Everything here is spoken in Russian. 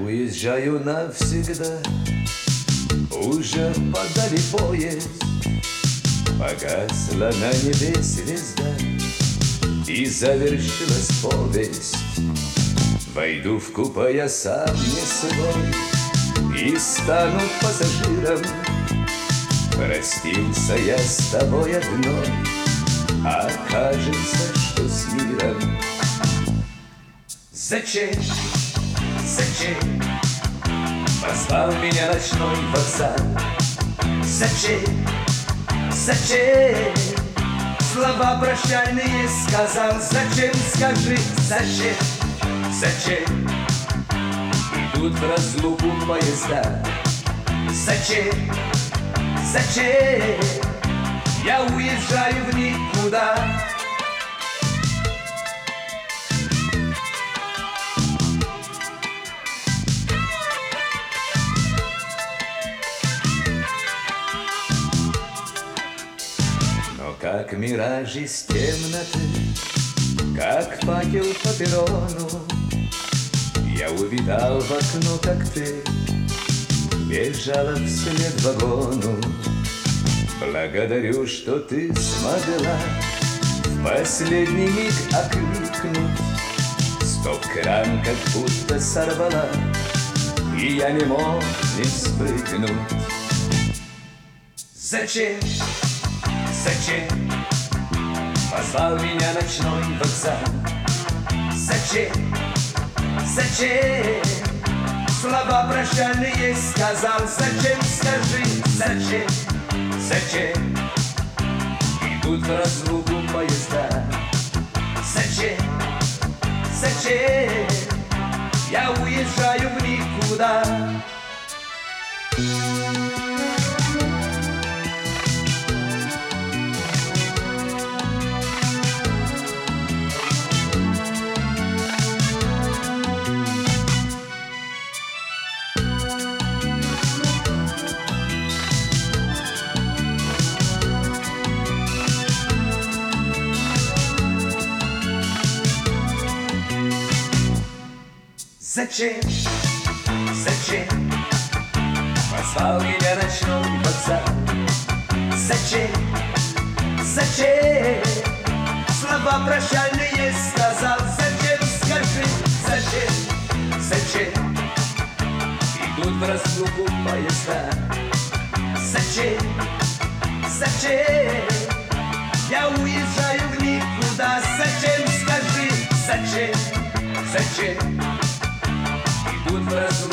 уезжаю навсегда. Уже подали поезд, погасла на небе звезда, и завершилась повесть. Войду в купе я сам не свой и стану пассажиром. Простился я с тобой одной, а кажется, что с миром. Зачем, зачем позвал меня ночной вокзал? Зачем, зачем слова прощальные сказал? Зачем, скажи, зачем, зачем идут в разлуку поезда? Зачем, зачем я уезжаю в никуда? Но как мираж из темноты, как факел по перрону, я увидал в окно, как ты бежала вслед вагону. Благодарю, что ты смогла в последний миг окликнуть. Стоп-кран как будто сорвала, и я не мог не спрыгнуть. Зачем, зачем позвал меня ночной вокзал? Зачем, зачем слова прощальные сказал? Зачем, скажи, зачем, зачем идут в разлуку поезда? Зачем, зачем я уезжаю в никуда? Зачем, зачем позвал меня ночной вокзал? Зачем, зачем слова прощальные сказал? Зачем, скажи, зачем, зачем идут в разлуку поезда? Зачем, зачем я уезжаю в никуда? Зачем, скажи, зачем, зачем идут в разлуку